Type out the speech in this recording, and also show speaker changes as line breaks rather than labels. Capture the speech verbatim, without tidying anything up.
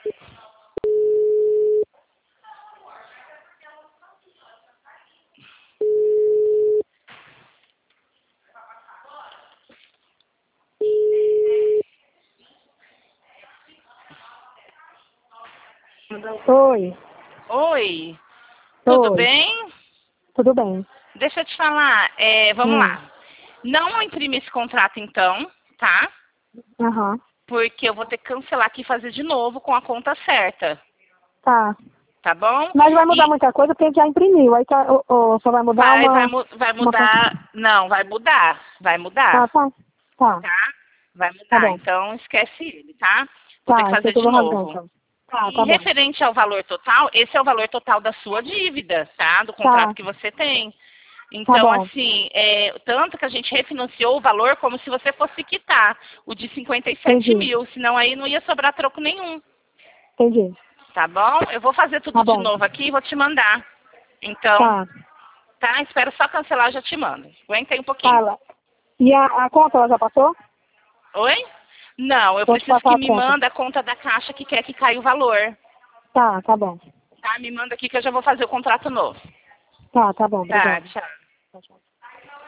Oi.
Oi. Tudo
Oi.
bem?
Tudo bem.
Deixa eu te falar, é, vamos
Hum.
lá. Não imprime esse contrato então, tá?
Aham.
Porque eu vou ter que cancelar aqui e fazer de novo com a conta certa,
Tá.
tá bom?
Mas vai mudar
E
muita coisa porque a gente já imprimiu. Aí tá, ou, ou só vai mudar
vai, vai,
uma...
mu- vai
uma...
mudar. Não, vai mudar. Vai
Ah,
mudar,
tá. Tá.
tá? Vai
Tá
mudar.
bom.
Então esquece ele, tá? Vou ter que
Tá, isso
fazer
que eu
de
vou rasgar
novo.
então. Tá,
E
tá bom.
referente ao valor total, esse é o valor total da sua dívida, tá? Do
Tá.
contrato que você tem.
Tá
Então,
bom.
assim, é, tanto que a gente refinanciou o valor como se você fosse quitar o de cinquenta e sete
Entendi.
mil, senão aí não ia sobrar troco nenhum,
Entendi.
tá bom? Eu vou fazer tudo
Tá
de
bom.
novo aqui e vou te mandar. Então,
Tá.
tá? Espero só cancelar, já te mando. Aguenta aí um pouquinho.
Fala. E a, a conta, ela já passou?
Oi? Não, eu
Vou te
preciso
passar
que
a
me
conta.
manda a conta da caixa que quer que caia o valor.
Tá, tá bom.
Tá? Me manda aqui que eu já vou fazer o contrato novo.
Tá, tá bom.
Tá,
Obrigada.
tchau.
Tchau, tchau.